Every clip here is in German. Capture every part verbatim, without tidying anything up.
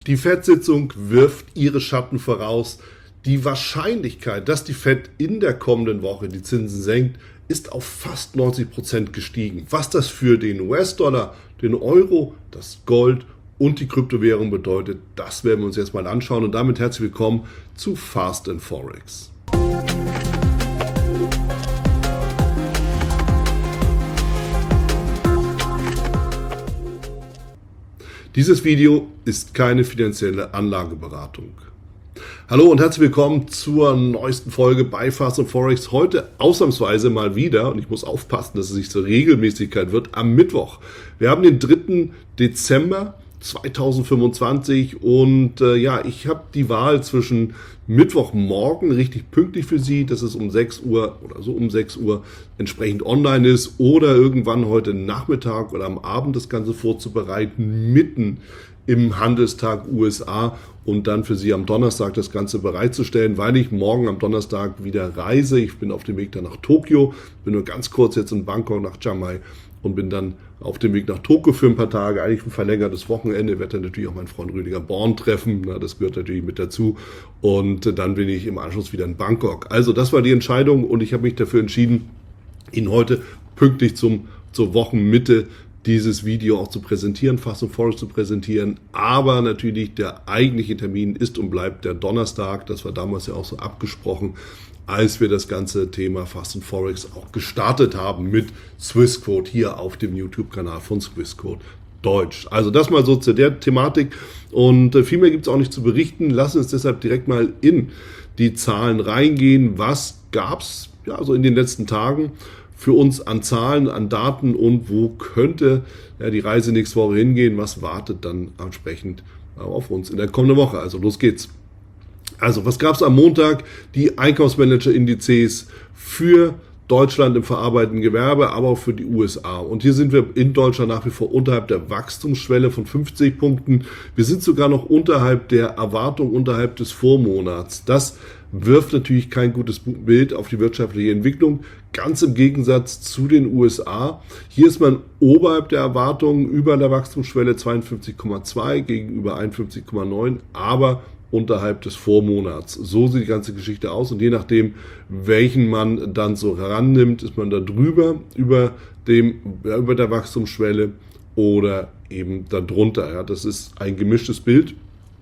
Die Fed-Sitzung wirft ihre Schatten voraus. Die Wahrscheinlichkeit, dass die Fed in der kommenden Woche die Zinsen senkt, ist auf fast neunzig Prozent gestiegen. Was das für den U S-Dollar, den Euro, das Gold und die Kryptowährung bedeutet, das werden wir uns jetzt mal anschauen. Und damit herzlich willkommen zu Fast and Forex. Dieses Video ist keine finanzielle Anlageberatung. Hallo und herzlich willkommen zur neuesten Folge bei Fast and Forex. Heute ausnahmsweise mal wieder, und ich muss aufpassen, dass es nicht zur Regelmäßigkeit wird, am Mittwoch. Wir haben den dritten Dezember zweitausendfünfundzwanzig und äh, ja, ich habe die Wahl zwischen Mittwochmorgen, richtig pünktlich für Sie, dass es um sechs Uhr oder so um sechs Uhr entsprechend online ist, oder irgendwann heute Nachmittag oder am Abend das Ganze vorzubereiten, mitten im Handelstag U S A, und dann für Sie am Donnerstag das Ganze bereitzustellen, weil ich morgen am Donnerstag wieder reise. Ich bin auf dem Weg dann nach Tokio, bin nur ganz kurz jetzt in Bangkok nach Chiang Mai und bin dann auf dem Weg nach Tokio für ein paar Tage, eigentlich ein verlängertes Wochenende. Ich werde dann natürlich auch meinen Freund Rüdiger Born treffen, na, das gehört natürlich mit dazu, und dann bin ich im Anschluss wieder in Bangkok. Also das war die Entscheidung, und ich habe mich dafür entschieden, Ihnen heute pünktlich zum, zur Wochenmitte dieses Video auch zu präsentieren, Fast and Forex zu präsentieren, aber natürlich der eigentliche Termin ist und bleibt der Donnerstag. Das war damals ja auch so abgesprochen, als wir das ganze Thema Fast and Forex auch gestartet haben mit Swissquote hier auf dem YouTube-Kanal von Swissquote Deutsch. Also das mal so zu der Thematik, und viel mehr gibt es auch nicht zu berichten. Lassen uns deshalb direkt mal in die Zahlen reingehen. Was gab es ja, also in den letzten Tagen für uns an Zahlen, an Daten, und wo könnte ja, die Reise nächste Woche hingehen? Was wartet dann entsprechend auf uns in der kommenden Woche? Also los geht's. Also was gab es am Montag? Die Einkaufsmanager-Indizes für Deutschland im verarbeitenden Gewerbe, aber auch für die U S A. Und hier sind wir in Deutschland nach wie vor unterhalb der Wachstumsschwelle von fünfzig Punkten. Wir sind sogar noch unterhalb der Erwartung, unterhalb des Vormonats. Das wirft natürlich kein gutes Bild auf die wirtschaftliche Entwicklung. Ganz im Gegensatz zu den U S A. Hier ist man oberhalb der Erwartungen, über der Wachstumsschwelle zweiundfünfzig Komma zwei gegenüber einundfünfzig Komma neun, aber unterhalb des Vormonats. So sieht die ganze Geschichte aus, und je nachdem, welchen man dann so herannimmt, ist man da drüber, über, dem, ja, über der Wachstumsschwelle oder eben darunter. Ja, das ist ein gemischtes Bild,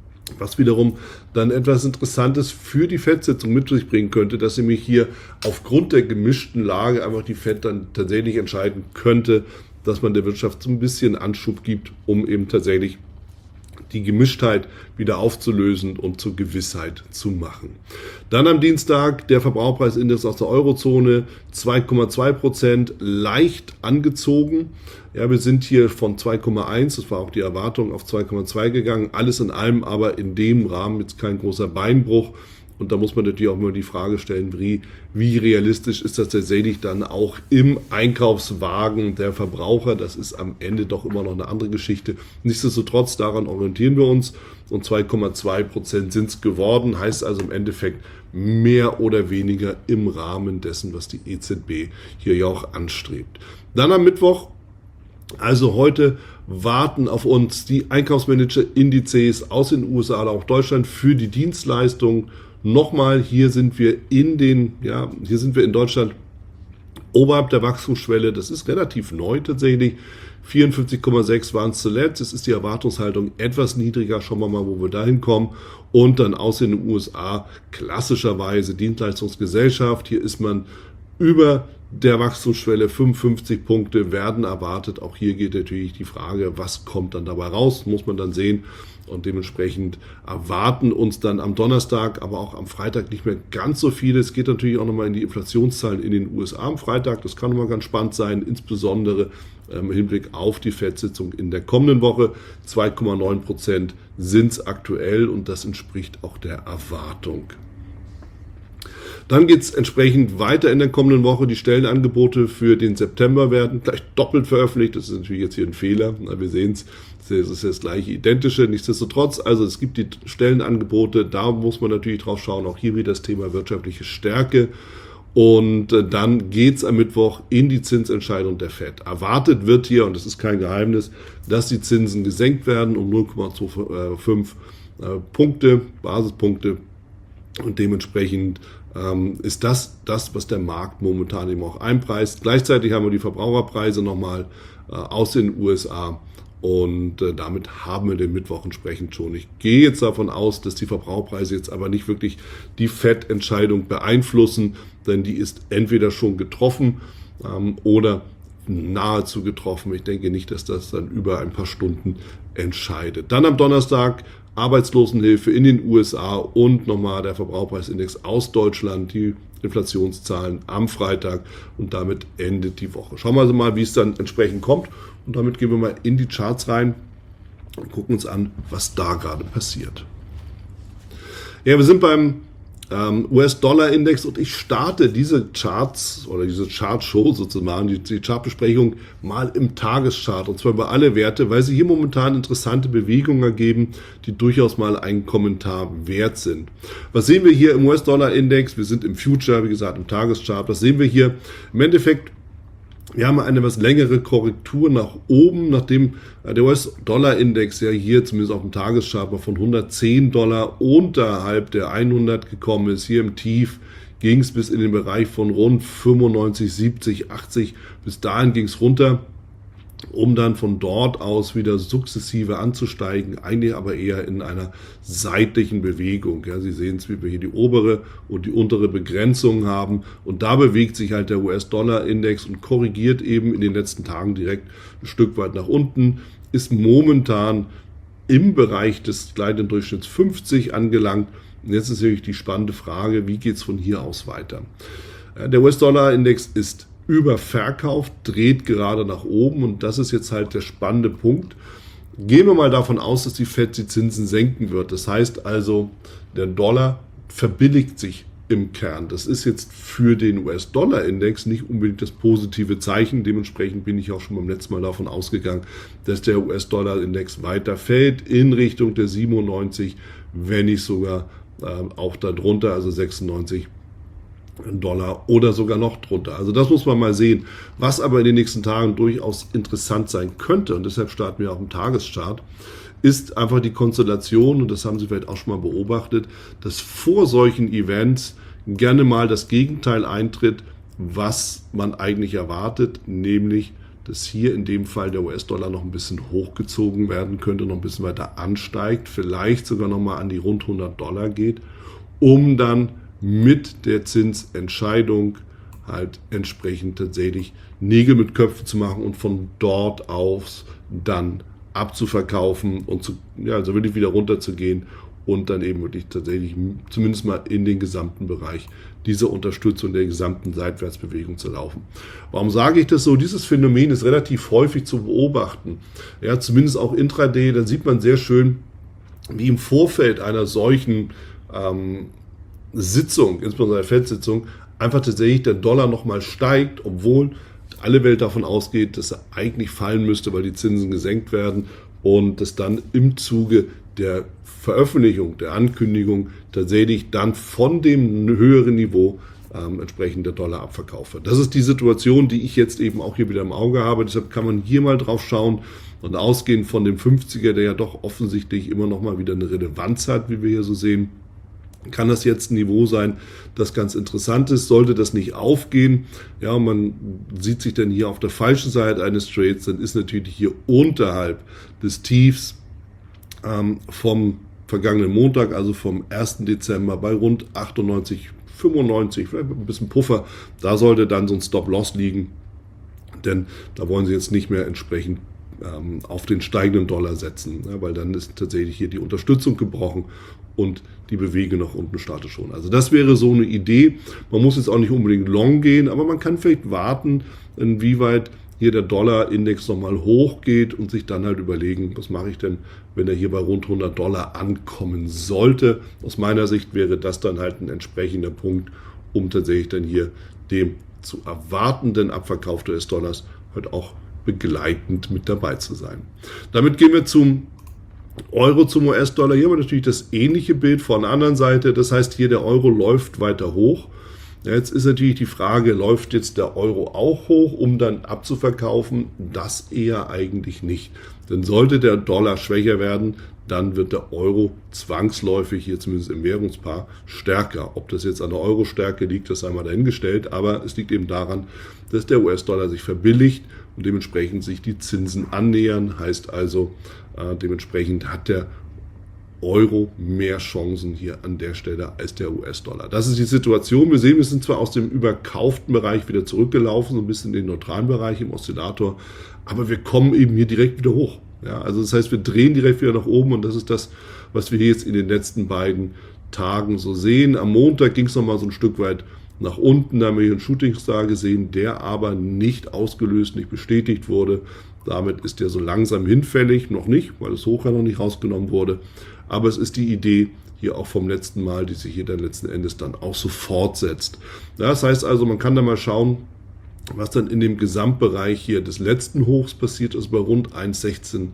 was wiederum dann etwas Interessantes für die Fed-Sitzung mit sich bringen könnte, dass nämlich hier aufgrund der gemischten Lage einfach die Fed dann tatsächlich entscheiden könnte, dass man der Wirtschaft so ein bisschen Anschub gibt, um eben tatsächlich die Gemischtheit wieder aufzulösen und zur Gewissheit zu machen. Dann am Dienstag der Verbraucherpreisindex aus der Eurozone, zwei Komma zwei Prozent, leicht angezogen. Ja, wir sind hier von zwei Komma eins, das war auch die Erwartung, auf zwei Komma zwei gegangen. Alles in allem aber in dem Rahmen jetzt kein großer Beinbruch. Und da muss man natürlich auch immer die Frage stellen, wie, wie realistisch ist das tatsächlich dann auch im Einkaufswagen der Verbraucher? Das ist am Ende doch immer noch eine andere Geschichte. Nichtsdestotrotz, daran orientieren wir uns, und zwei Komma zwei Prozent sind es geworden. Heißt also im Endeffekt mehr oder weniger im Rahmen dessen, was die E Z B hier ja auch anstrebt. Dann am Mittwoch, also heute, warten auf uns die Einkaufsmanager-Indizes aus den U S A oder auch Deutschland für die Dienstleistungen. Nochmal, hier sind wir in den, ja, hier sind wir in Deutschland oberhalb der Wachstumsschwelle. Das ist relativ neu tatsächlich. vierundfünfzig Komma sechs waren es zuletzt. Jetzt ist die Erwartungshaltung etwas niedriger. Schauen wir mal, wo wir da hinkommen. Und dann aus den U S A klassischerweise Dienstleistungsgesellschaft. Hier ist man über der Wachstumsschwelle, fünfundfünfzig Punkte werden erwartet. Auch hier geht natürlich die Frage, was kommt dann dabei raus, muss man dann sehen. Und dementsprechend erwarten uns dann am Donnerstag, aber auch am Freitag nicht mehr ganz so viele. Es geht natürlich auch nochmal in die Inflationszahlen in den U S A am Freitag. Das kann nochmal ganz spannend sein, insbesondere im Hinblick auf die Fed-Sitzung in der kommenden Woche. zwei Komma neun Prozent sind es aktuell, und das entspricht auch der Erwartung. Dann geht es entsprechend weiter in der kommenden Woche. Die Stellenangebote für den September werden gleich doppelt veröffentlicht. Das ist natürlich jetzt hier ein Fehler. Na, wir sehen es, das ist das gleiche Identische. Nichtsdestotrotz, also es gibt die Stellenangebote. Da muss man natürlich drauf schauen. Auch hier wieder das Thema wirtschaftliche Stärke. Und äh, dann geht es am Mittwoch in die Zinsentscheidung der Fed. Erwartet wird hier, und das ist kein Geheimnis, dass die Zinsen gesenkt werden um null Komma fünfundzwanzig äh, Punkte, Basispunkte. Und dementsprechend ähm, ist das das, was der Markt momentan eben auch einpreist. Gleichzeitig haben wir die Verbraucherpreise nochmal äh, aus den U S A. Und äh, damit haben wir den Mittwoch entsprechend schon. Ich gehe jetzt davon aus, dass die Verbraucherpreise jetzt aber nicht wirklich die Fed-Entscheidung beeinflussen, denn die ist entweder schon getroffen ähm, oder nahezu getroffen. Ich denke nicht, dass das dann über ein paar Stunden entscheidet. Dann am Donnerstag Arbeitslosenhilfe in den U S A und nochmal der Verbraucherpreisindex aus Deutschland, die Inflationszahlen am Freitag, und damit endet die Woche. Schauen wir also mal, wie es dann entsprechend kommt, und damit gehen wir mal in die Charts rein und gucken uns an, was da gerade passiert. Ja, wir sind beim ähm, U S-Dollar-Index und ich starte diese Charts oder diese Chart-Show sozusagen, die, die Chartbesprechung mal im Tageschart, und zwar über alle Werte, weil sie hier momentan interessante Bewegungen ergeben, die durchaus mal einen Kommentar wert sind. Was sehen wir hier im U S-Dollar-Index? Wir sind im Future, wie gesagt, im Tageschart. Was sehen wir hier? Im Endeffekt, wir haben eine etwas längere Korrektur nach oben, nachdem der U S-Dollar-Index ja hier zumindest auf dem Tageschart mal von hundertzehn Dollar unterhalb der hundert gekommen ist. Hier im Tief ging es bis in den Bereich von rund fünfundneunzig, siebzig, achtzig. Bis dahin ging es runter, um dann von dort aus wieder sukzessive anzusteigen, eigentlich aber eher in einer seitlichen Bewegung. Ja, Sie sehen es, wie wir hier die obere und die untere Begrenzung haben, und da bewegt sich halt der U S-Dollar-Index und korrigiert eben in den letzten Tagen direkt ein Stück weit nach unten, ist momentan im Bereich des gleitenden Durchschnitts fünfzig angelangt. Und jetzt ist natürlich die spannende Frage, wie geht es von hier aus weiter? Der U S-Dollar-Index ist überverkauft, dreht gerade nach oben, und das ist jetzt halt der spannende Punkt. Gehen wir mal davon aus, dass die Fed die Zinsen senken wird. Das heißt also, der Dollar verbilligt sich im Kern. Das ist jetzt für den U S-Dollar-Index nicht unbedingt das positive Zeichen. Dementsprechend bin ich auch schon beim letzten Mal davon ausgegangen, dass der U S-Dollar-Index weiter fällt in Richtung der siebenundneunzig, wenn nicht sogar äh, auch darunter, also sechsundneunzig Dollar oder sogar noch drunter. Also das muss man mal sehen. Was aber in den nächsten Tagen durchaus interessant sein könnte, und deshalb starten wir auch im Tageschart, ist einfach die Konstellation, und das haben Sie vielleicht auch schon mal beobachtet, dass vor solchen Events gerne mal das Gegenteil eintritt, was man eigentlich erwartet, nämlich dass hier in dem Fall der U S-Dollar noch ein bisschen hochgezogen werden könnte, noch ein bisschen weiter ansteigt, vielleicht sogar noch mal an die rund hundert Dollar geht, um dann mit der Zinsentscheidung halt entsprechend tatsächlich Nägel mit Köpfen zu machen und von dort aus dann abzuverkaufen und zu, ja, also wirklich wieder runterzugehen und dann eben wirklich tatsächlich zumindest mal in den gesamten Bereich dieser Unterstützung der gesamten Seitwärtsbewegung zu laufen. Warum sage ich das so? Dieses Phänomen ist relativ häufig zu beobachten. Ja, zumindest auch intraday, dann sieht man sehr schön, wie im Vorfeld einer solchen ähm, Sitzung, insbesondere der Fed-Sitzung, einfach tatsächlich der Dollar nochmal steigt, obwohl alle Welt davon ausgeht, dass er eigentlich fallen müsste, weil die Zinsen gesenkt werden, und dass dann im Zuge der Veröffentlichung, der Ankündigung tatsächlich dann von dem höheren Niveau ähm, entsprechend der Dollar abverkauft wird. Das ist die Situation, die ich jetzt eben auch hier wieder im Auge habe. Deshalb kann man hier mal drauf schauen und ausgehend von dem fünfziger, der ja doch offensichtlich immer noch mal wieder eine Relevanz hat, wie wir hier so sehen, kann das jetzt ein Niveau sein, das ganz interessant ist. Sollte das nicht aufgehen, ja, man sieht sich dann hier auf der falschen Seite eines Trades, dann ist natürlich hier unterhalb des Tiefs ähm, vom vergangenen Montag, also vom ersten Dezember, bei rund achtundneunzig, fünfundneunzig, vielleicht ein bisschen Puffer, da sollte dann so ein Stop-Loss liegen, denn da wollen Sie jetzt nicht mehr entsprechend ähm, auf den steigenden Dollar setzen, ja, weil dann ist tatsächlich hier die Unterstützung gebrochen und die Bewegung nach unten startet schon. Also das wäre so eine Idee. Man muss jetzt auch nicht unbedingt long gehen, aber man kann vielleicht warten, inwieweit hier der Dollar-Index nochmal hochgeht und sich dann halt überlegen, was mache ich denn, wenn er hier bei rund hundert Dollar ankommen sollte. Aus meiner Sicht wäre das dann halt ein entsprechender Punkt, um tatsächlich dann hier dem zu erwartenden Abverkauf des U S-Dollars halt auch begleitend mit dabei zu sein. Damit gehen wir zum Euro zum U S-Dollar. Hier haben wir natürlich das ähnliche Bild von der anderen Seite. Das heißt, hier der Euro läuft weiter hoch. Ja, jetzt ist natürlich die Frage, läuft jetzt der Euro auch hoch, um dann abzuverkaufen? Das eher eigentlich nicht. Denn sollte der Dollar schwächer werden, dann wird der Euro zwangsläufig, hier zumindest im Währungspaar, stärker. Ob das jetzt an der Euro-Stärke liegt, das sei mal dahingestellt, aber es liegt eben daran, dass der U S-Dollar sich verbilligt und dementsprechend sich die Zinsen annähern. Heißt also, äh, dementsprechend hat der Euro mehr Chancen hier an der Stelle als der U S-Dollar. Das ist die Situation. Wir sehen, wir sind zwar aus dem überkauften Bereich wieder zurückgelaufen, so ein bisschen in den neutralen Bereich im Oszillator, aber wir kommen eben hier direkt wieder hoch. Ja, also das heißt, wir drehen direkt wieder nach oben und das ist das, was wir jetzt in den letzten beiden Tagen so sehen. Am Montag ging es nochmal so ein Stück weit nach unten, da haben wir hier einen Shooting Star gesehen, der aber nicht ausgelöst, nicht bestätigt wurde. Damit ist der so langsam hinfällig, noch nicht, weil das Hoch ja noch nicht rausgenommen wurde. Aber es ist die Idee hier auch vom letzten Mal, die sich hier dann letzten Endes dann auch so fortsetzt. Das heißt also, man kann da mal schauen, was dann in dem Gesamtbereich hier des letzten Hochs passiert ist, bei rund eins Komma sechzehn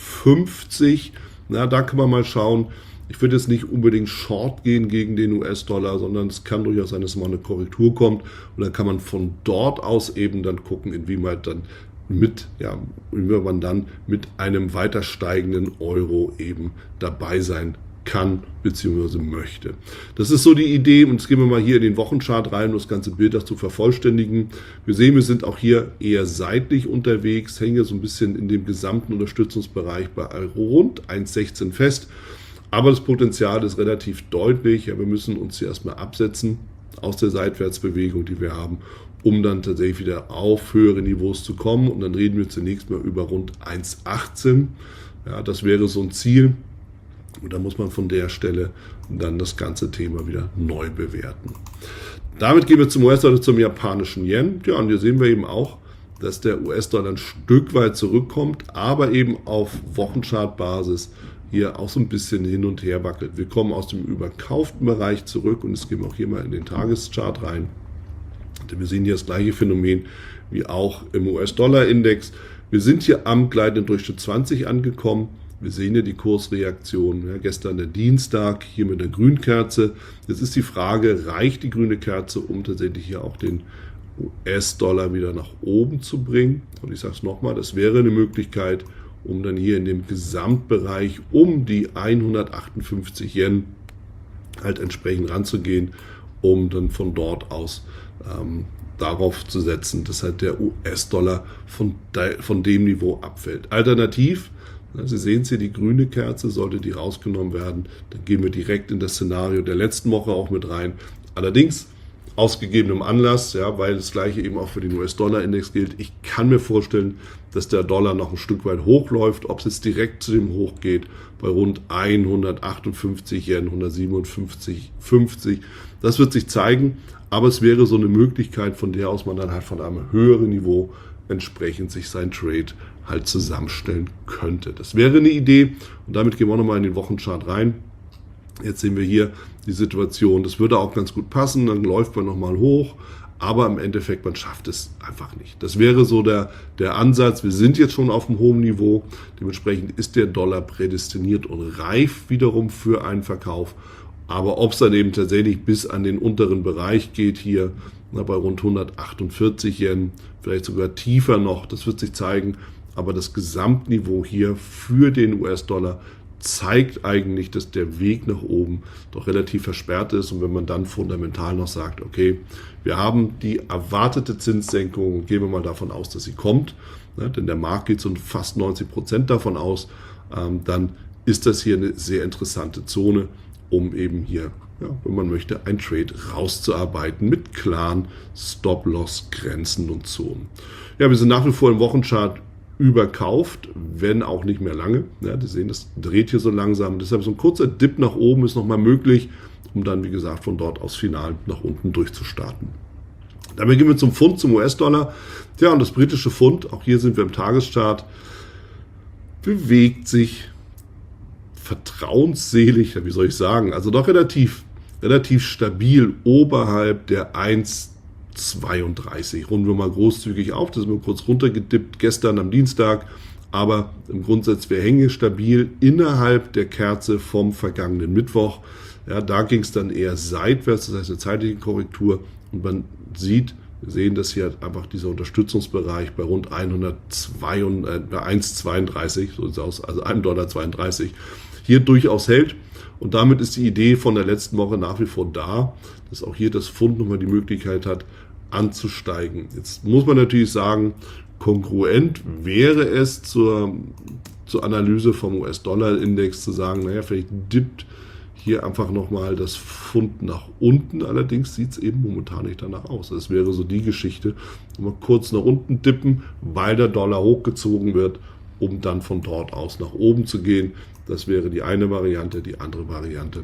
fünfzig. Na, da kann man mal schauen. Ich würde jetzt nicht unbedingt short gehen gegen den U S-Dollar, sondern es kann durchaus sein, dass mal eine Korrektur kommt. Und dann kann man von dort aus eben dann gucken, inwieweit dann mit, ja, wie man dann mit einem weiter steigenden Euro eben dabei sein kann bzw. möchte. Das ist so die Idee und jetzt gehen wir mal hier in den Wochenchart rein, um das ganze Bild auch zu vervollständigen. Wir sehen, wir sind auch hier eher seitlich unterwegs, hängen so ein bisschen in dem gesamten Unterstützungsbereich bei rund eins Komma sechzehn fest, aber das Potenzial ist relativ deutlich. Ja, wir müssen uns hier erstmal absetzen aus der Seitwärtsbewegung, die wir haben, um dann tatsächlich wieder auf höhere Niveaus zu kommen. Und dann reden wir zunächst mal über rund eins Komma achtzehn. Ja, das wäre so ein Ziel. Und da muss man von der Stelle dann das ganze Thema wieder neu bewerten. Damit gehen wir zum U S-Dollar, zum japanischen Yen. Ja, und hier sehen wir eben auch, dass der U S-Dollar ein Stück weit zurückkommt, aber eben auf Wochenchartbasis hier auch so ein bisschen hin und her wackelt. Wir kommen aus dem überkauften Bereich zurück und jetzt gehen wir auch hier mal in den Tageschart rein. Wir sehen hier das gleiche Phänomen wie auch im U S-Dollar-Index. Wir sind hier am gleitenden Durchschnitt zwanzig angekommen. Wir sehen hier die Kursreaktion. Ja, gestern der Dienstag hier mit der Grünkerze. Jetzt ist die Frage, reicht die grüne Kerze, um tatsächlich hier auch den U S-Dollar wieder nach oben zu bringen? Und ich sage es nochmal, das wäre eine Möglichkeit, um dann hier in dem Gesamtbereich um die hundertachtundfünfzig Yen halt entsprechend ranzugehen, um dann von dort aus ähm, darauf zu setzen, dass halt der U S-Dollar von, de, von dem Niveau abfällt. Alternativ, Sie sehen es hier, die grüne Kerze, sollte die rausgenommen werden, dann gehen wir direkt in das Szenario der letzten Woche auch mit rein. Allerdings aus gegebenem Anlass, ja, weil das gleiche eben auch für den U S-Dollar-Index gilt. Ich kann mir vorstellen, dass der Dollar noch ein Stück weit hochläuft. Ob es jetzt direkt zu dem Hoch geht, bei rund hundertachtundfünfzig Yen, hundertsiebenundfünfzig fünfzig, das wird sich zeigen. Aber es wäre so eine Möglichkeit, von der aus man dann halt von einem höheren Niveau entsprechend sich sein Trade halt zusammenstellen könnte. Das wäre eine Idee und damit gehen wir auch nochmal in den Wochenchart rein. Jetzt sehen wir hier die Situation, das würde auch ganz gut passen, dann läuft man nochmal hoch, aber im Endeffekt, man schafft es einfach nicht. Das wäre so der, der Ansatz, wir sind jetzt schon auf einem hohen Niveau, dementsprechend ist der Dollar prädestiniert und reif wiederum für einen Verkauf. Aber ob es dann eben tatsächlich bis an den unteren Bereich geht hier, na, bei rund hundertachtundvierzig Yen, vielleicht sogar tiefer noch, das wird sich zeigen. Aber das Gesamtniveau hier für den U S-Dollar zeigt eigentlich, dass der Weg nach oben doch relativ versperrt ist. Und wenn man dann fundamental noch sagt, okay, wir haben die erwartete Zinssenkung, gehen wir mal davon aus, dass sie kommt, ne, denn der Markt geht so fast neunzig Prozent davon aus, ähm, dann ist das hier eine sehr interessante Zone, um eben hier, ja, wenn man möchte, ein Trade rauszuarbeiten mit klaren Stop-Loss-Grenzen und Zonen. Ja, wir sind nach wie vor im Wochenchart überkauft, wenn auch nicht mehr lange. Ja, Sie sehen, das dreht hier so langsam. Deshalb so ein kurzer Dip nach oben ist nochmal möglich, um dann, wie gesagt, von dort aus final nach unten durchzustarten. Damit gehen wir zum Pfund, zum U S-Dollar. Ja, und das britische Pfund, auch hier sind wir im Tageschart, bewegt sich vertrauensselig, wie soll ich sagen, also doch relativ, relativ stabil oberhalb der eins Komma zweiunddreißig. Runden wir mal großzügig auf, das ist mir kurz runtergedippt gestern am Dienstag, aber im Grundsatz, wir hängen stabil innerhalb der Kerze vom vergangenen Mittwoch. Ja, da ging es dann eher seitwärts, das heißt eine zeitliche Korrektur, Und man sieht, wir sehen, dass hier einfach dieser Unterstützungsbereich bei rund hundertzwei, äh, bei eins Komma zweiunddreißig, so sieht es aus, also ein Dollar zweiunddreißig, hier durchaus hält. Und damit ist die Idee von der letzten Woche nach wie vor da, dass auch hier das Pfund nochmal die Möglichkeit hat, anzusteigen. Jetzt muss man natürlich sagen, kongruent wäre es zur, zur Analyse vom U S-Dollar-Index zu sagen, naja, vielleicht dippt hier einfach nochmal das Pfund nach unten. Allerdings sieht es eben momentan nicht danach aus. Das wäre so die Geschichte, mal kurz nach unten dippen, weil der Dollar hochgezogen wird, um dann von dort aus nach oben zu gehen. Das wäre die eine Variante. Die andere Variante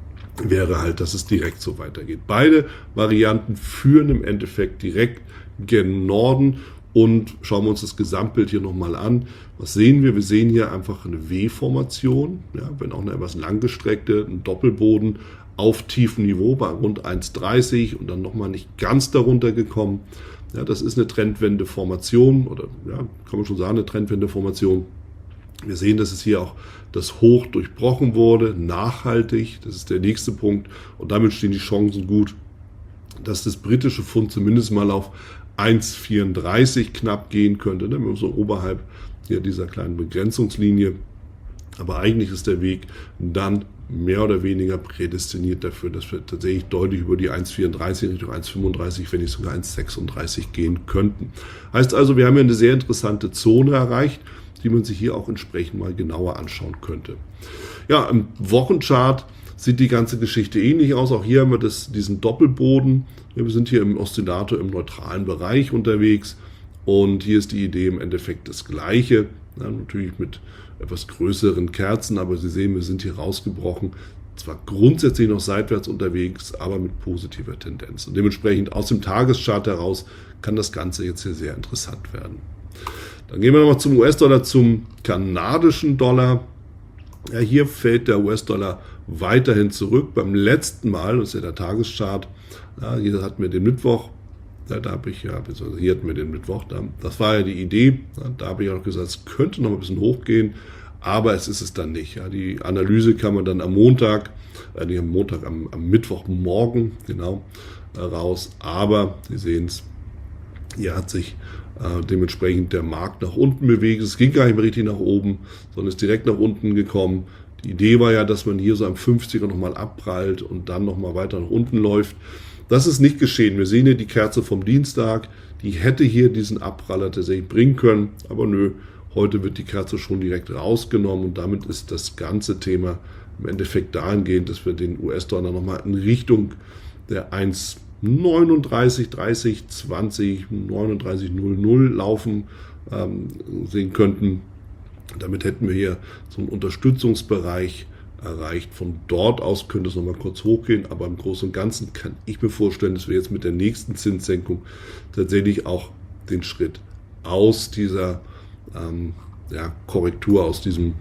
wäre halt, dass es direkt so weitergeht. Beide Varianten führen im Endeffekt direkt gen Norden. Und schauen wir uns das Gesamtbild hier nochmal an. Was sehen wir? Wir sehen hier einfach eine W-Formation, ja, wenn auch eine etwas langgestreckte, ein Doppelboden auf tiefem Niveau bei rund eins Komma dreißig und dann nochmal nicht ganz darunter gekommen. Ja, das ist eine Trendwende-Formation oder ja, kann man schon sagen, eine Trendwende-Formation. Wir sehen, dass es hier auch das Hoch durchbrochen wurde, nachhaltig. Das ist der nächste Punkt. Und damit stehen die Chancen gut, dass das britische Pfund zumindest mal auf eins Komma vierunddreißig knapp gehen könnte, ne? Wir sind so oberhalb hier dieser kleinen Begrenzungslinie. Aber eigentlich ist der Weg dann mehr oder weniger prädestiniert dafür, dass wir tatsächlich deutlich über die eins Komma vierunddreißig Richtung eins Komma fünfunddreißig, wenn nicht sogar eins Komma sechsunddreißig gehen könnten. Heißt also, wir haben hier eine sehr interessante Zone erreicht, die man sich hier auch entsprechend mal genauer anschauen könnte. Ja, im Wochenchart sieht die ganze Geschichte ähnlich aus. Auch hier haben wir das, diesen Doppelboden. Wir sind hier im Oszillator im neutralen Bereich unterwegs. Und hier ist die Idee im Endeffekt das Gleiche. Ja, natürlich mit etwas größeren Kerzen, aber Sie sehen, wir sind hier rausgebrochen. Zwar grundsätzlich noch seitwärts unterwegs, aber mit positiver Tendenz. Und dementsprechend aus dem Tageschart heraus kann das Ganze jetzt hier sehr interessant werden. Dann gehen wir nochmal zum U S-Dollar, zum kanadischen Dollar. Ja, hier fällt der U S-Dollar weiterhin zurück. Beim letzten Mal, das ist ja der Tageschart, ja, hier hatten wir den Mittwoch, ja, da habe ich ja, hier hatten wir den Mittwoch, da, das war ja die Idee, ja, da habe ich auch gesagt, es könnte noch ein bisschen hochgehen, aber es ist es dann nicht. Ja. Die Analyse kann man dann am Montag, äh, nicht am Montag, am, am Mittwochmorgen, genau, äh, raus, aber Sie sehen es, hier hat sich äh, dementsprechend der Markt nach unten bewegt. Es ging gar nicht mehr richtig nach oben, sondern ist direkt nach unten gekommen. Die Idee war ja, dass man hier so am fünfziger nochmal abprallt und dann nochmal weiter nach unten läuft. Das ist nicht geschehen. Wir sehen hier die Kerze vom Dienstag. Die hätte hier diesen Abpraller tatsächlich bringen können, aber nö, heute wird die Kerze schon direkt rausgenommen und damit ist das ganze Thema im Endeffekt dahingehend, dass wir den U S-Dollar nochmal in Richtung der eins Komma neununddreißig, dreißig, zwanzig, neununddreißig, null null laufen ähm, sehen könnten. Damit hätten wir hier so einen Unterstützungsbereich erreicht. Von dort aus könnte es nochmal kurz hochgehen, aber im Großen und Ganzen kann ich mir vorstellen, dass wir jetzt mit der nächsten Zinssenkung tatsächlich auch den Schritt aus dieser ähm, ja, Korrektur, aus diesem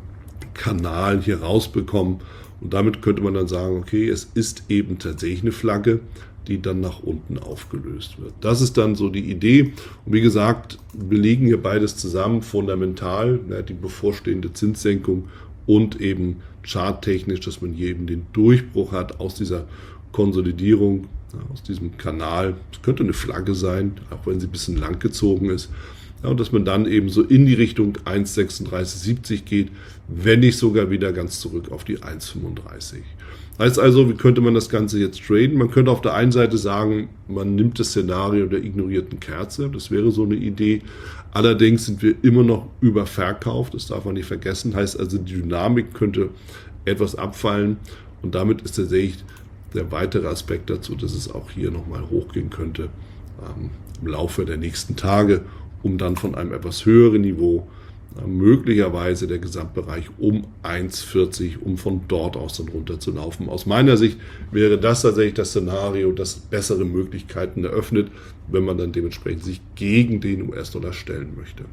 Kanal hier rausbekommen. Und damit könnte man dann sagen, okay, es ist eben tatsächlich eine Flagge, die dann nach unten aufgelöst wird. Das ist dann so die Idee. Und wie gesagt, wir legen hier beides zusammen, fundamental, ne, die bevorstehende Zinssenkung und eben charttechnisch, dass man hier eben den Durchbruch hat aus dieser Konsolidierung, ja, aus diesem Kanal. Es könnte eine Flagge sein, auch wenn sie ein bisschen lang gezogen ist. Ja, und dass man dann eben so in die Richtung eins Komma sechsunddreißig siebzig geht, wenn nicht sogar wieder ganz zurück auf die eins Komma fünfunddreißig. Heißt also, wie könnte man das Ganze jetzt traden? Man könnte auf der einen Seite sagen, man nimmt das Szenario der ignorierten Kerze. Das wäre so eine Idee. Allerdings sind wir immer noch überverkauft. Das darf man nicht vergessen. Heißt also, die Dynamik könnte etwas abfallen. Und damit ist tatsächlich der weitere Aspekt dazu, dass es auch hier nochmal hochgehen könnte ähm, im Laufe der nächsten Tage, um dann von einem etwas höheren Niveau möglicherweise der Gesamtbereich um eins Komma vierzig, um von dort aus dann runter zu laufen. Aus meiner Sicht wäre das tatsächlich das Szenario, das bessere Möglichkeiten eröffnet, wenn man dann dementsprechend sich gegen den U S-Dollar stellen möchte.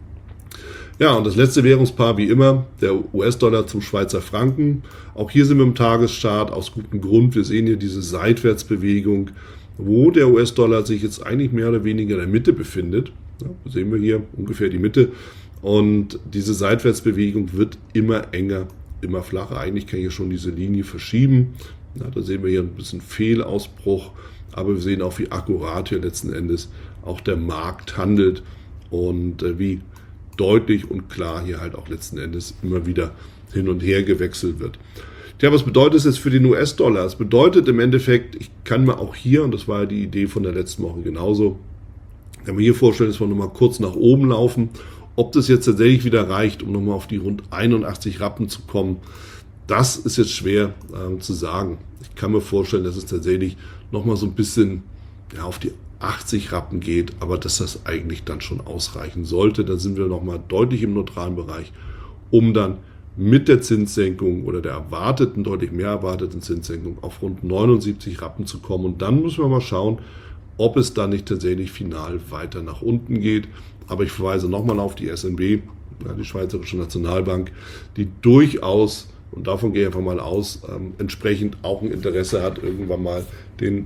Ja, und das letzte Währungspaar wie immer, der U S-Dollar zum Schweizer Franken. Auch hier sind wir im Tageschart aus gutem Grund. Wir sehen hier diese Seitwärtsbewegung, wo der U S-Dollar sich jetzt eigentlich mehr oder weniger in der Mitte befindet. Ja, sehen wir hier ungefähr die Mitte. Und diese Seitwärtsbewegung wird immer enger immer flacher. Eigentlich kann ich hier schon diese Linie verschieben. Ja, da sehen wir hier ein bisschen Fehlausbruch, aber wir sehen auch, wie akkurat hier letzten Endes auch der Markt handelt und äh, wie deutlich und klar hier halt auch letzten Endes immer wieder hin und her gewechselt wird. Ja, was bedeutet es jetzt für den U S-Dollar? Es bedeutet im Endeffekt, ich kann mir auch hier, und das war ja die Idee von der letzten Woche genauso, kann mir hier vorstellen, dass wir nochmal kurz nach oben laufen. Ob das jetzt tatsächlich wieder reicht, um nochmal auf die rund einundachtzig Rappen zu kommen, das ist jetzt schwer äh, zu sagen. Ich kann mir vorstellen, dass es tatsächlich nochmal so ein bisschen ja, auf die achtzig Rappen geht, aber dass das eigentlich dann schon ausreichen sollte. Dann sind wir nochmal deutlich im neutralen Bereich, um dann mit der Zinssenkung oder der erwarteten, deutlich mehr erwarteten Zinssenkung auf rund neunundsiebzig Rappen zu kommen. Und dann müssen wir mal schauen, ob es dann nicht tatsächlich final weiter nach unten geht. Aber ich verweise nochmal auf die S N B, die Schweizerische Nationalbank, die durchaus, und davon gehe ich einfach mal aus, ähm, entsprechend auch ein Interesse hat, irgendwann mal den,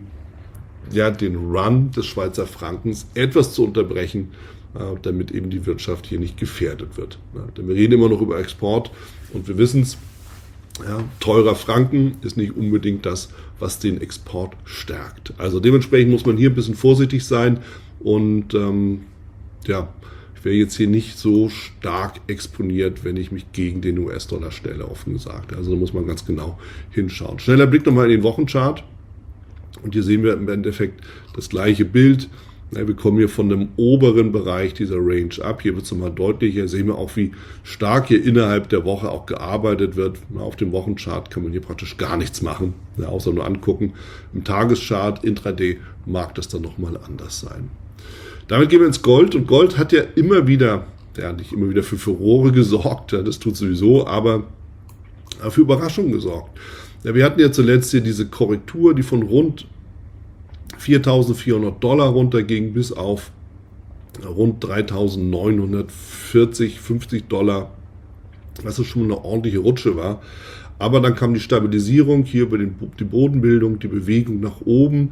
ja, den Run des Schweizer Frankens etwas zu unterbrechen, äh, damit eben die Wirtschaft hier nicht gefährdet wird. Ja, denn wir reden immer noch über Export und wir wissen es, ja, teurer Franken ist nicht unbedingt das, was den Export stärkt. Also dementsprechend muss man hier ein bisschen vorsichtig sein und ähm, ja, ich wäre jetzt hier nicht so stark exponiert, wenn ich mich gegen den U S-Dollar stelle, offen gesagt. Also da muss man ganz genau hinschauen. Schneller Blick nochmal in den Wochenchart. Und hier sehen wir im Endeffekt das gleiche Bild. Ja, wir kommen hier von dem oberen Bereich dieser Range ab. Hier wird es nochmal deutlicher. Sehen wir auch, wie stark hier innerhalb der Woche auch gearbeitet wird. Na, auf dem Wochenchart kann man hier praktisch gar nichts machen, ja, außer nur angucken. Im Tageschart, Intraday, mag das dann nochmal anders sein. Damit gehen wir ins Gold. Und Gold hat ja immer wieder, ja nicht immer wieder für Furore gesorgt, ja, das tut sowieso, aber für Überraschungen gesorgt. Ja, wir hatten ja zuletzt hier diese Korrektur, die von rund viertausendvierhundert Dollar runterging bis auf rund dreitausendneunhundertvierzig, fünfzig Dollar, was so schon eine ordentliche Rutsche war. Aber dann kam die Stabilisierung hier über den, die Bodenbildung, die Bewegung nach oben,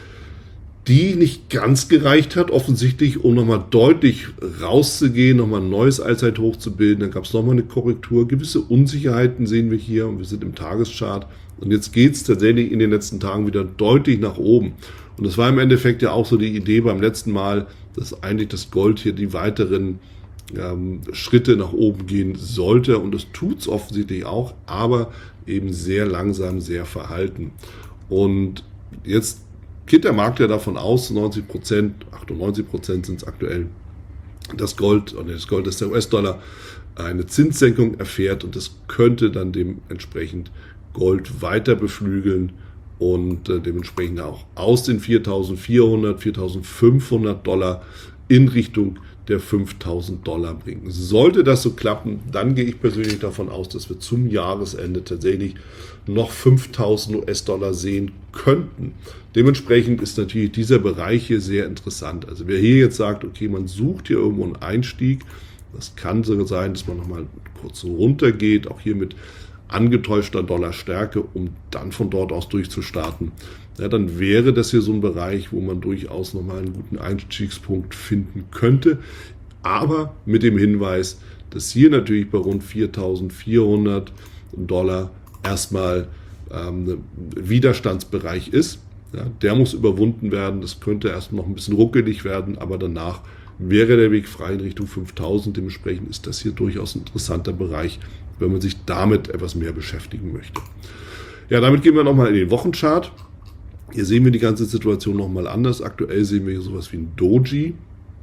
die nicht ganz gereicht hat, offensichtlich, um nochmal deutlich rauszugehen, nochmal ein neues Allzeithoch zu bilden. Dann gab es nochmal eine Korrektur. Gewisse Unsicherheiten sehen wir hier und wir sind im Tageschart. Und jetzt geht es tatsächlich in den letzten Tagen wieder deutlich nach oben. Und das war im Endeffekt ja auch so die Idee beim letzten Mal, dass eigentlich das Gold hier die weiteren ähm, Schritte nach oben gehen sollte. Und das tut es offensichtlich auch, aber eben sehr langsam, sehr verhalten. Und jetzt geht der Markt ja davon aus, neunzig Prozent, achtundneunzig Prozent sind es aktuell, dass Gold, oder das Gold, dass der U S-Dollar eine Zinssenkung erfährt und das könnte dann dementsprechend Gold weiter beflügeln und äh, dementsprechend auch aus den viertausendvierhundert, viertausendfünfhundert Dollar in Richtung der fünftausend Dollar bringen. Sollte das so klappen, dann gehe ich persönlich davon aus, dass wir zum Jahresende tatsächlich noch fünftausend U S-Dollar sehen könnten. Dementsprechend ist natürlich dieser Bereich hier sehr interessant. Also wer hier jetzt sagt, okay, man sucht hier irgendwo einen Einstieg, das kann sogar sein, dass man nochmal kurz runter geht, auch hier mit angetäuschter Dollarstärke, um dann von dort aus durchzustarten. Ja, dann wäre das hier so ein Bereich, wo man durchaus nochmal einen guten Einstiegspunkt finden könnte. Aber mit dem Hinweis, dass hier natürlich bei rund viertausendvierhundert Dollar erstmal ähm, ein Widerstandsbereich ist. Ja, der muss überwunden werden. Das könnte erst noch ein bisschen ruckelig werden, aber danach wäre der Weg frei in Richtung fünftausend. Dementsprechend ist das hier durchaus ein interessanter Bereich, wenn man sich damit etwas mehr beschäftigen möchte. Ja, damit gehen wir nochmal in den Wochenchart. Hier sehen wir die ganze Situation nochmal anders. Aktuell sehen wir hier sowas wie ein Doji.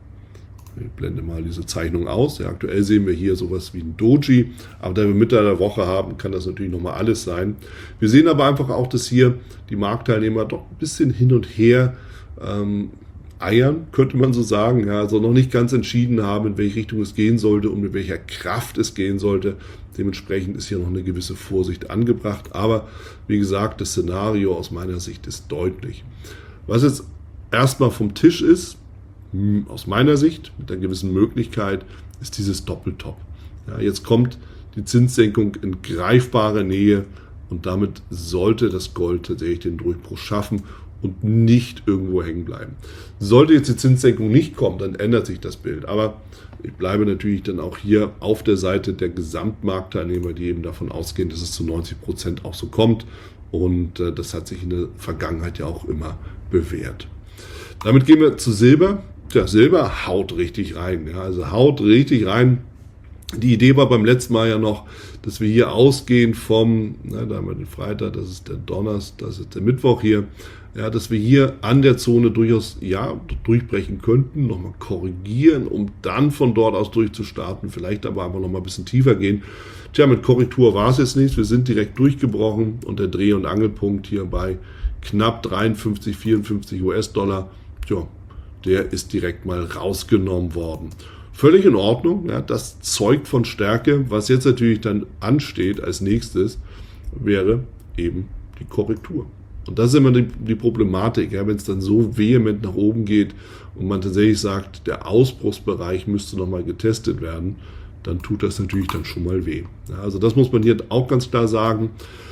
Ich blende mal diese Zeichnung aus. Ja, aktuell sehen wir hier sowas wie ein Doji. Aber da wir Mitte der Woche haben, kann das natürlich nochmal alles sein. Wir sehen aber einfach auch, dass hier die Marktteilnehmer doch ein bisschen hin und her ähm, eiern, könnte man so sagen. Ja, also noch nicht ganz entschieden haben, in welche Richtung es gehen sollte und mit welcher Kraft es gehen sollte. Dementsprechend ist hier noch eine gewisse Vorsicht angebracht. Aber wie gesagt, das Szenario aus meiner Sicht ist deutlich. Was jetzt erstmal vom Tisch ist, aus meiner Sicht, mit einer gewissen Möglichkeit, ist dieses Doppeltop. Ja, jetzt kommt die Zinssenkung in greifbare Nähe und damit sollte das Gold tatsächlich den Durchbruch schaffen, und nicht irgendwo hängen bleiben. Sollte jetzt die Zinssenkung nicht kommen, dann ändert sich das Bild. Aber ich bleibe natürlich dann auch hier auf der Seite der Gesamtmarktteilnehmer, die eben davon ausgehen, dass es zu neunzig Prozent auch so kommt. Und äh, das hat sich in der Vergangenheit ja auch immer bewährt. Damit gehen wir zu Silber. Tja, Silber haut richtig rein. Ja, also haut richtig rein. Die Idee war beim letzten Mal ja noch, dass wir hier ausgehen vom, na, da haben wir den Freitag, das ist der Donnerstag, das ist der Mittwoch hier, ja, dass wir hier an der Zone durchaus ja, durchbrechen könnten, nochmal korrigieren, um dann von dort aus durchzustarten, vielleicht aber einfach nochmal ein bisschen tiefer gehen. Tja, mit Korrektur war es jetzt nichts, wir sind direkt durchgebrochen und der Dreh- und Angelpunkt hier bei knapp dreiundfünfzig, vierundfünfzig US-Dollar, tja, der ist direkt mal rausgenommen worden. Völlig in Ordnung, ja, das zeugt von Stärke. Was jetzt natürlich dann ansteht als nächstes, wäre eben die Korrektur. Und das ist immer die, die Problematik, ja, wenn es dann so vehement nach oben geht und man tatsächlich sagt, der Ausbruchsbereich müsste nochmal getestet werden, dann tut das natürlich dann schon mal weh. Ja, also das muss man hier auch ganz klar sagen.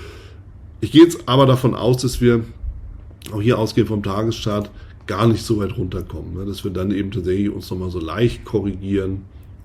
Ich gehe jetzt aber davon aus, dass wir auch hier ausgehen vom Tageschart, gar nicht so weit runterkommen, ne? Dass wir dann eben tatsächlich uns nochmal so leicht korrigieren,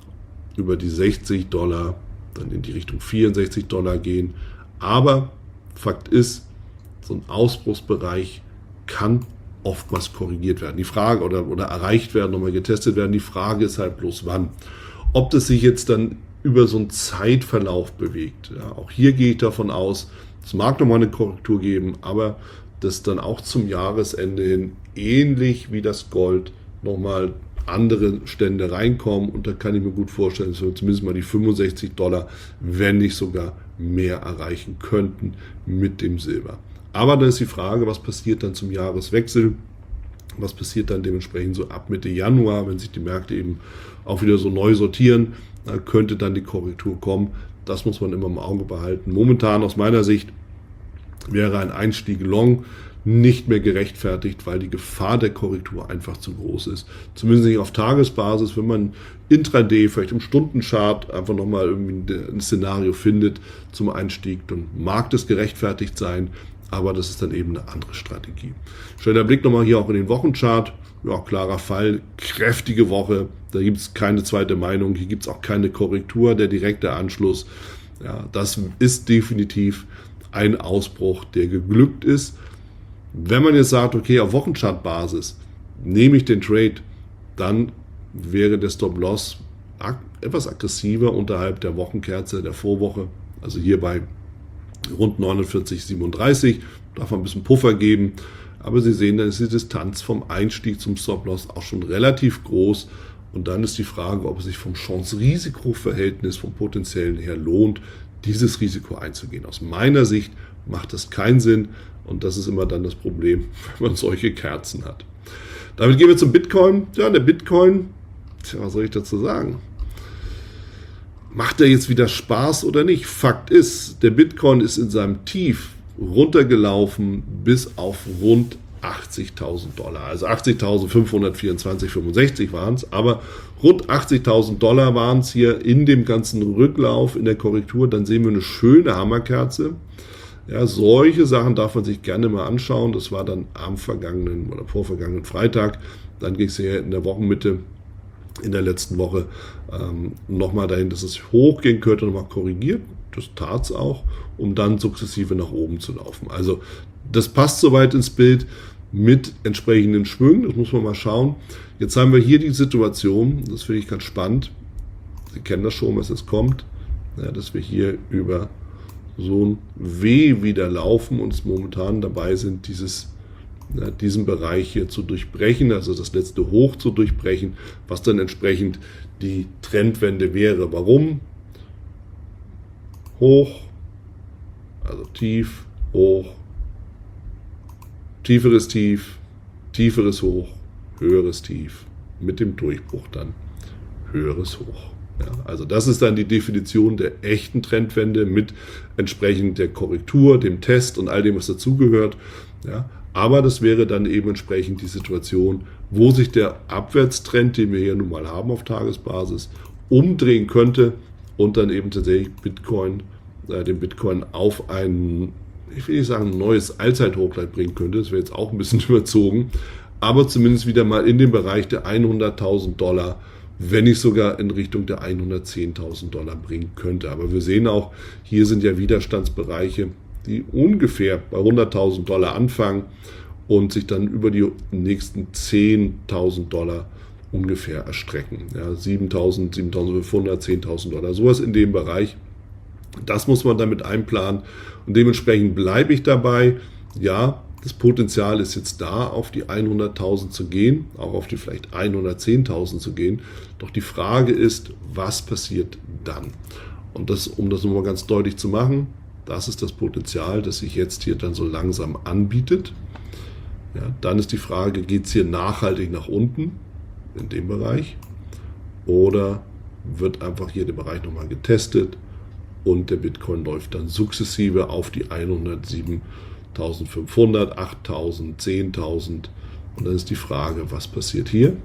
über die sechzig Dollar, dann in die Richtung vierundsechzig Dollar gehen. Aber Fakt ist, so ein Ausbruchsbereich kann oftmals korrigiert werden. Die Frage oder, oder erreicht werden, nochmal getestet werden. Die Frage ist halt bloß wann. Ob das sich jetzt dann über so einen Zeitverlauf bewegt. Ja, auch hier gehe ich davon aus, es mag nochmal eine Korrektur geben, aber dass dann auch zum Jahresende hin ähnlich wie das Gold nochmal andere Stände reinkommen. Und da kann ich mir gut vorstellen, dass wir zumindest mal die fünfundsechzig Dollar, wenn nicht sogar mehr erreichen könnten mit dem Silber. Aber dann ist die Frage, was passiert dann zum Jahreswechsel? Was passiert dann dementsprechend so ab Mitte Januar, wenn sich die Märkte eben auch wieder so neu sortieren? Da könnte dann die Korrektur kommen. Das muss man immer im Auge behalten. Momentan aus meiner Sicht wäre ein Einstieg long nicht mehr gerechtfertigt, weil die Gefahr der Korrektur einfach zu groß ist. Zumindest nicht auf Tagesbasis, wenn man intraday, vielleicht im Stundenchart einfach nochmal irgendwie ein Szenario findet zum Einstieg, dann mag das gerechtfertigt sein, aber das ist dann eben eine andere Strategie. Schöner Blick nochmal hier auch in den Wochenchart. Ja, klarer Fall, kräftige Woche, da gibt es keine zweite Meinung, hier gibt es auch keine Korrektur, der direkte Anschluss. Ja, das ist definitiv ein Ausbruch, der geglückt ist. Wenn man jetzt sagt, okay, auf Wochenchartbasis nehme ich den Trade, dann wäre der Stop-Loss etwas aggressiver unterhalb der Wochenkerze der Vorwoche, also hier bei rund neunundvierzig siebenunddreißig, darf man ein bisschen Puffer geben, aber Sie sehen, dann ist die Distanz vom Einstieg zum Stop-Loss auch schon relativ groß und dann ist die Frage, ob es sich vom Chance-Risiko-Verhältnis vom potenziellen her lohnt, dieses Risiko einzugehen. Aus meiner Sicht macht das keinen Sinn und das ist immer dann das Problem, wenn man solche Kerzen hat. Damit gehen wir zum Bitcoin. Ja, der Bitcoin, tja, was soll ich dazu sagen? Macht er jetzt wieder Spaß oder nicht? Fakt ist, der Bitcoin ist in seinem Tief runtergelaufen bis auf rund achtzigtausend Dollar. Also achtzigtausendfünfhundertvierundzwanzig Komma fünfundsechzig waren es, aber rund achtzigtausend Dollar waren es hier in dem ganzen Rücklauf, in der Korrektur. Dann sehen wir eine schöne Hammerkerze. Ja, solche Sachen darf man sich gerne mal anschauen. Das war dann am vergangenen oder vorvergangenen Freitag. Dann ging es hier in der Wochenmitte, in der letzten Woche, ähm, nochmal dahin, dass es hochgehen könnte, nochmal korrigiert. Das tat es auch, um dann sukzessive nach oben zu laufen. Also das passt soweit ins Bild mit entsprechenden Schwüngen. Das muss man mal schauen. Jetzt haben wir hier die Situation, das finde ich ganz spannend. Sie kennen das schon, was jetzt kommt, ja, dass wir hier über so ein W wieder laufen und es momentan dabei sind, dieses, ja, diesen Bereich hier zu durchbrechen, also das letzte Hoch zu durchbrechen, was dann entsprechend die Trendwende wäre. Warum? Hoch, also tief, hoch, tieferes Tief, tieferes Hoch, höheres Tief, mit dem Durchbruch dann höheres Hoch. Ja, also das ist dann die Definition der echten Trendwende mit entsprechend der Korrektur, dem Test und all dem, was dazugehört. Ja, aber das wäre dann eben entsprechend die Situation, wo sich der Abwärtstrend, den wir hier nun mal haben auf Tagesbasis, umdrehen könnte und dann eben tatsächlich Bitcoin, äh, den Bitcoin auf einen ich will nicht sagen, ein neues Allzeithochleid bringen könnte, das wäre jetzt auch ein bisschen überzogen, aber zumindest wieder mal in den Bereich der hunderttausend Dollar, wenn nicht sogar in Richtung der hundertzehntausend Dollar bringen könnte. Aber wir sehen auch, hier sind ja Widerstandsbereiche, die ungefähr bei hunderttausend Dollar anfangen und sich dann über die nächsten zehntausend Dollar ungefähr erstrecken. Ja, siebentausend, siebentausendfünfhundert, zehntausend Dollar, sowas in dem Bereich. Das muss man damit einplanen und dementsprechend bleibe ich dabei. Ja, das Potenzial ist jetzt da, auf die hunderttausend zu gehen, auch auf die vielleicht hundertzehntausend zu gehen. Doch die Frage ist, was passiert dann? Und das, um das nochmal ganz deutlich zu machen, das ist das Potenzial, das sich jetzt hier dann so langsam anbietet. Ja, dann ist die Frage, geht es hier nachhaltig nach unten in dem Bereich oder wird einfach hier der Bereich nochmal getestet und der Bitcoin läuft dann sukzessive auf die hundertsiebentausendfünfhundert, achttausend, zehntausend und dann ist die Frage, was passiert hier?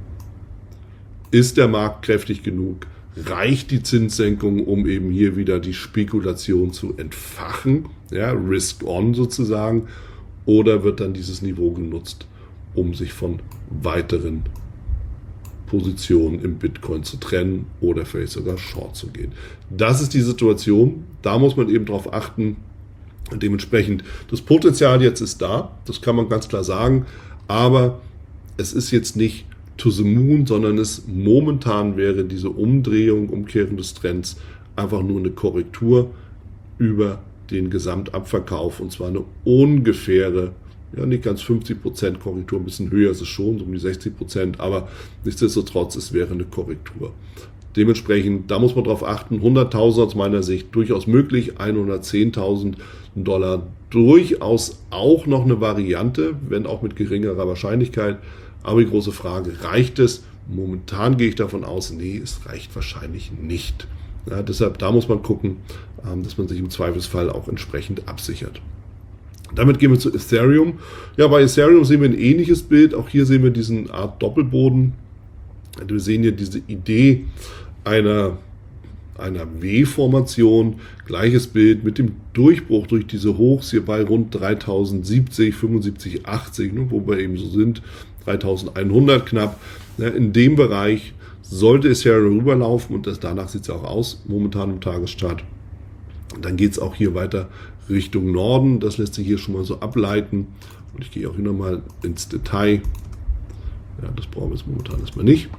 Ist der Markt kräftig genug? Reicht die Zinssenkung, um eben hier wieder die Spekulation zu entfachen? Ja, Risk on sozusagen. Oder wird dann dieses Niveau genutzt, um sich von weiteren Positionen im Bitcoin zu trennen oder vielleicht sogar short zu gehen? Das ist die Situation. Da muss man eben drauf achten. Und dementsprechend, das Potenzial jetzt ist da, das kann man ganz klar sagen, aber es ist jetzt nicht to the moon, sondern es momentan wäre diese Umdrehung, Umkehrung des Trends einfach nur eine Korrektur über den Gesamtabverkauf und zwar eine ungefähre, ja nicht ganz fünfzig Prozent Korrektur, ein bisschen höher ist es schon, so um die sechzig Prozent, aber nichtsdestotrotz, es wäre eine Korrektur. Dementsprechend, da muss man drauf achten, hunderttausend aus meiner Sicht durchaus möglich, hundertzehntausend Dollar durchaus auch noch eine Variante, wenn auch mit geringerer Wahrscheinlichkeit. Aber die große Frage, reicht es? Momentan gehe ich davon aus, nee, es reicht wahrscheinlich nicht. Ja, deshalb, da muss man gucken, dass man sich im Zweifelsfall auch entsprechend absichert. Damit gehen wir zu Ethereum. Ja, bei Ethereum sehen wir ein ähnliches Bild. Auch hier sehen wir diesen Art Doppelboden. Wir sehen hier diese Idee einer, einer W-Formation. Gleiches Bild mit dem Durchbruch durch diese Hochs hier bei rund dreitausendsiebzig, fünfundsiebzig, achtzig, ne, wo wir eben so sind, dreitausendeinhundert knapp. Ja, in dem Bereich sollte Ethereum rüberlaufen und das, danach sieht es auch aus, momentan im Tageschart. Dann geht es auch hier weiter Richtung Norden. Das lässt sich hier schon mal so ableiten. Und ich gehe auch hier nochmal ins Detail. Ja, das brauchen wir jetzt momentan erstmal nicht.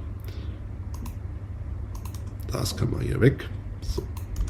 Das kann man hier weg. So.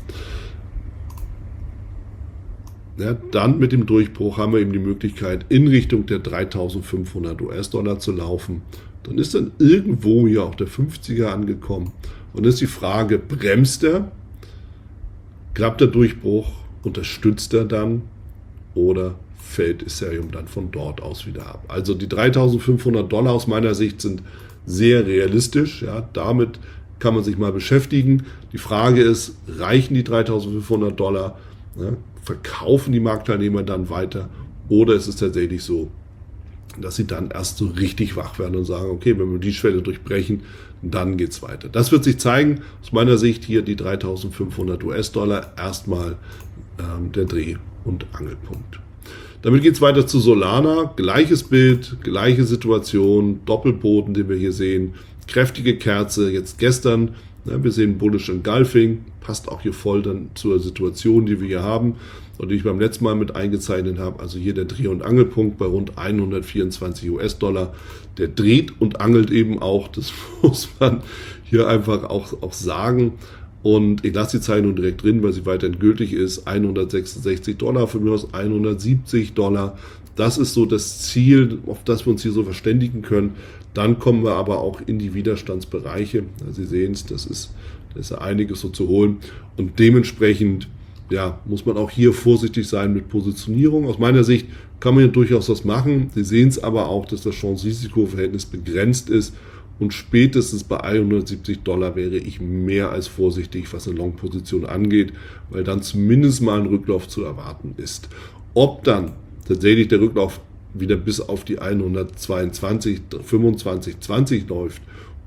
Ja, dann mit dem Durchbruch haben wir eben die Möglichkeit, in Richtung der dreitausendfünfhundert US-Dollar zu laufen. Dann ist dann irgendwo hier auch der fünfziger angekommen. Und dann ist die Frage, bremst er? Klappt der Durchbruch? Unterstützt er dann? Oder fällt Ethereum dann von dort aus wieder ab? Also die dreitausendfünfhundert Dollar aus meiner Sicht sind sehr realistisch. Ja, damit kann man sich mal beschäftigen. Die Frage ist, reichen die dreitausendfünfhundert Dollar? Ja, verkaufen die Marktteilnehmer dann weiter? Oder ist es tatsächlich so, dass sie dann erst so richtig wach werden und sagen, okay, wenn wir die Schwelle durchbrechen, dann geht es weiter. Das wird sich zeigen. Aus meiner Sicht hier die dreitausendfünfhundert US-Dollar erstmal ähm, der Dreh- und Angelpunkt. Damit geht es weiter zu Solana. Gleiches Bild, gleiche Situation, Doppelboden, den wir hier sehen. Kräftige Kerze, jetzt gestern. Ja, wir sehen Bullish Engulfing, passt auch hier voll dann zur Situation, die wir hier haben und die ich beim letzten Mal mit eingezeichnet habe. Also hier der Dreh- und Angelpunkt bei rund hundertvierundzwanzig US-Dollar. Der dreht und angelt eben auch, das muss man hier einfach auch, auch sagen. Und ich lasse die Zeichnung direkt drin, weil sie weiterhin gültig ist. hundertsechsundsechzig Dollar, für mich aus hundertsiebzig Dollar. Das ist so das Ziel, auf das wir uns hier so verständigen können. Dann kommen wir aber auch in die Widerstandsbereiche. Sie sehen es, das ist, das ist einiges so zu holen. Und dementsprechend ja, muss man auch hier vorsichtig sein mit Positionierung. Aus meiner Sicht kann man hier durchaus was machen. Sie sehen es aber auch, dass das Chance-Risiko-Verhältnis begrenzt ist. Und spätestens bei hundertsiebzig Dollar wäre ich mehr als vorsichtig, was eine Long-Position angeht, weil dann zumindest mal ein Rücklauf zu erwarten ist. Ob dann tatsächlich der Rücklauf wieder bis auf die hundertzweiundzwanzig, fünfundzwanzig, zwanzig läuft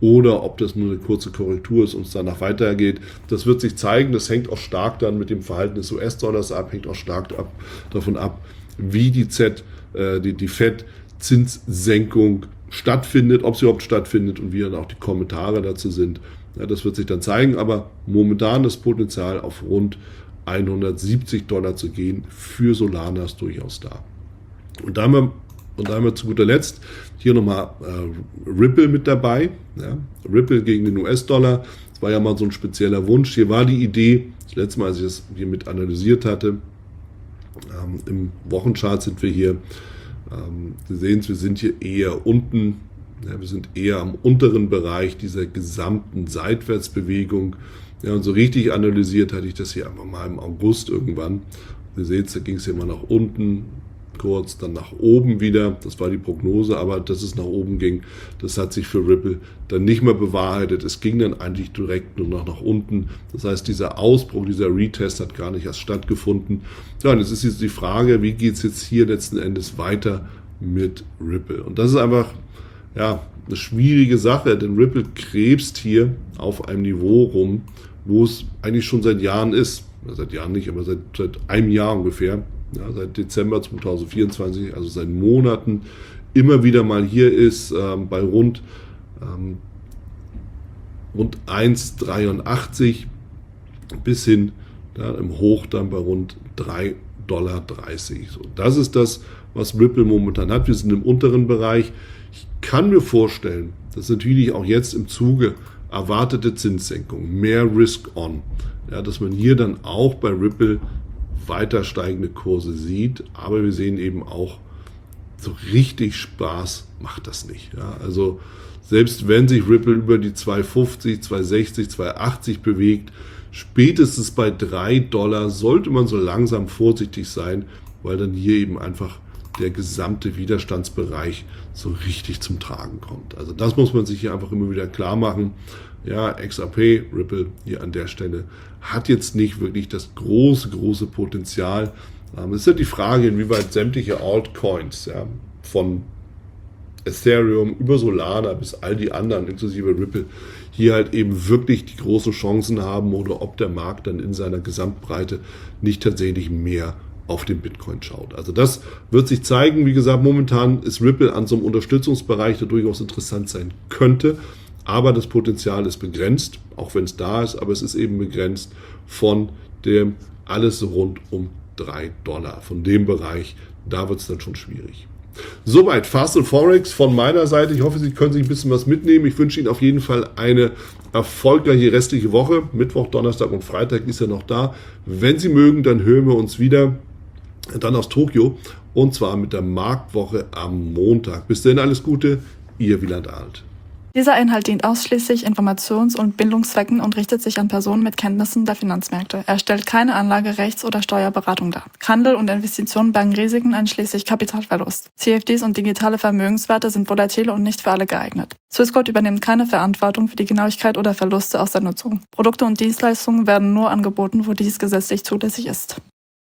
oder ob das nur eine kurze Korrektur ist und es danach weitergeht. Das wird sich zeigen. Das hängt auch stark dann mit dem Verhalten des U S-Dollars ab, hängt auch stark ab, davon ab, wie die, Z, äh, die, die Fed-Zinssenkung stattfindet, ob sie überhaupt stattfindet und wie dann auch die Kommentare dazu sind. Ja, das wird sich dann zeigen, aber momentan das Potenzial auf rund hundertsiebzig Dollar zu gehen für Solana ist durchaus da. Und da haben wir, und da haben wir zu guter Letzt hier nochmal äh, Ripple mit dabei. Ja, Ripple gegen den U S-Dollar. Das war ja mal so ein spezieller Wunsch. Hier war die Idee, das letzte Mal, als ich das hier mit analysiert hatte, ähm, im Wochenchart sind wir hier, ähm, Sie sehen es, wir sind hier eher unten. Ja, wir sind eher am unteren Bereich dieser gesamten Seitwärtsbewegung. Ja, und so richtig analysiert hatte ich das hier einfach mal im August irgendwann. Ihr seht, da ging es hier mal nach unten, kurz, dann nach oben wieder. Das war die Prognose, aber dass es nach oben ging, das hat sich für Ripple dann nicht mehr bewahrheitet. Es ging dann eigentlich direkt nur noch nach unten. Das heißt, dieser Ausbruch, dieser Retest hat gar nicht erst stattgefunden. Ja, und jetzt ist jetzt die Frage, wie geht es jetzt hier letzten Endes weiter mit Ripple? Und das ist einfach, ja, eine schwierige Sache, denn Ripple krebst hier auf einem Niveau rum, wo es eigentlich schon seit Jahren ist. Seit Jahren nicht, aber seit, seit einem Jahr ungefähr. Ja, seit Dezember zweitausendvierundzwanzig, also seit Monaten, immer wieder mal hier ist, ähm, bei rund, ähm, rund eins Komma dreiundachtzig bis hin ja, im Hoch dann bei rund drei Komma dreißig Dollar. So, das ist das, was Ripple momentan hat. Wir sind im unteren Bereich. Ich kann mir vorstellen, dass natürlich auch jetzt im Zuge erwartete Zinssenkung, mehr Risk-On, ja, dass man hier dann auch bei Ripple weiter steigende Kurse sieht, aber wir sehen eben auch, so richtig Spaß macht das nicht. Ja. Also selbst wenn sich Ripple über die zwei fünfzig, zwei sechzig, zwei achtzig bewegt, spätestens bei drei Dollar sollte man so langsam vorsichtig sein, weil dann hier eben einfach der gesamte Widerstandsbereich so richtig zum Tragen kommt. Also das muss man sich hier einfach immer wieder klar machen. Ja, X R P, Ripple hier an der Stelle hat jetzt nicht wirklich das große, große Potenzial. Es ist ja die Frage, inwieweit sämtliche Altcoins, ja, von Ethereum über Solana bis all die anderen, inklusive Ripple, hier halt eben wirklich die großen Chancen haben oder ob der Markt dann in seiner Gesamtbreite nicht tatsächlich mehr auf den Bitcoin schaut. Also das wird sich zeigen. Wie gesagt, momentan ist Ripple an so einem Unterstützungsbereich, der durchaus interessant sein könnte. Aber das Potenzial ist begrenzt, auch wenn es da ist, aber es ist eben begrenzt von dem alles rund um drei Dollar. Von dem Bereich, da wird es dann schon schwierig. Soweit Fast and Forex von meiner Seite. Ich hoffe, Sie können sich ein bisschen was mitnehmen. Ich wünsche Ihnen auf jeden Fall eine erfolgreiche restliche Woche. Mittwoch, Donnerstag und Freitag ist ja noch da. Wenn Sie mögen, dann hören wir uns wieder. Dann aus Tokio und zwar mit der Marktwoche am Montag. Bis dahin alles Gute, Ihr Wieland Alt. Dieser Inhalt dient ausschließlich Informations- und Bildungszwecken und richtet sich an Personen mit Kenntnissen der Finanzmärkte. Er stellt keine Anlage-, Rechts- oder Steuerberatung dar. Handel und Investitionen bergen Risiken einschließlich Kapitalverlust. C F Ds und digitale Vermögenswerte sind volatile und nicht für alle geeignet. Swissquote übernimmt keine Verantwortung für die Genauigkeit oder Verluste aus der Nutzung. Produkte und Dienstleistungen werden nur angeboten, wo dies gesetzlich zulässig ist.